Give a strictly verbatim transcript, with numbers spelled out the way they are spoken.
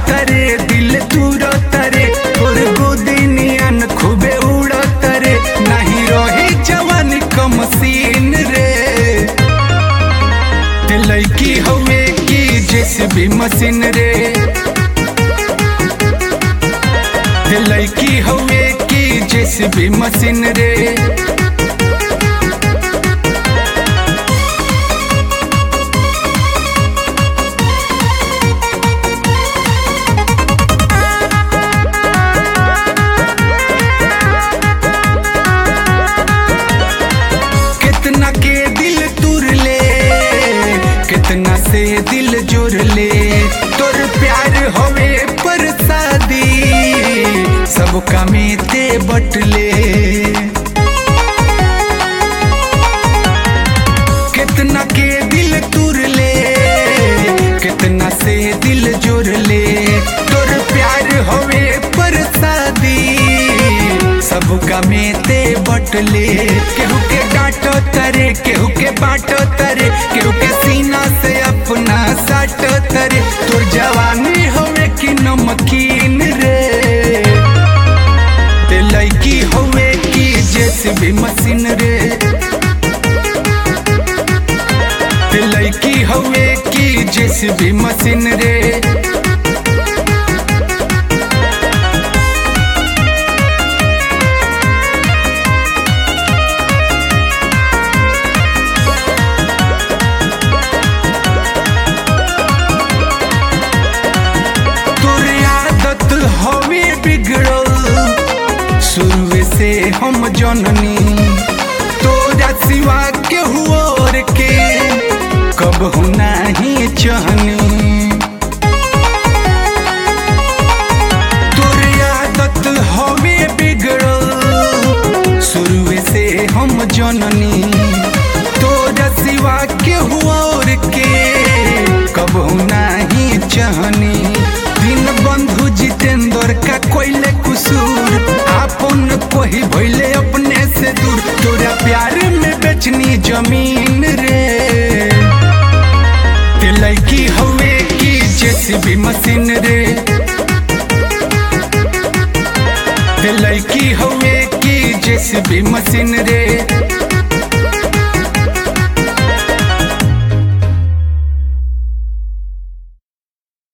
तरे दिल दूर तरे और गोदिनियन खूबे उड़ तरे नहीं रही जवानी का मशीन रे ते लड़की हवे की जैसे भी मशीन रे ते लड़की हवे की जैसे भी मशीन रे कितना से दिल जोड़ ले तोर प्यार होवे पर शादी सबका में ते बटले कितना के दिल तुर ले कितना से दिल जोड़ ले तोर प्यार होवे पर शादी सबका में ते बटले केहू के डांटो तरे केहू के बाटो तरे केहू के सीना से अपना साटो तरे तोर जवानी होवे की नमकीन रे ते लड़की होवे की जैसे भी मशीन रे ते लड़की होवे की जैसे भी मशीन रे शुरू से हम जननी तोरा सिवा के हुआ के कब नहीं चाहनी तोर आदत हमें बिगड़ल शुरू से हम जननी तोरा सिवा के हुआ के कब नहीं चाहनी दिन बंधु जितेंद्र का कोयले कुसूर अपन कोई भइले अपने से दूर तोरा प्यार में बेचनी जमीन रे ते लड़की हवे की जैसे भी मशीन रे ते लड़की हवे की जैसे भी मशीन रे।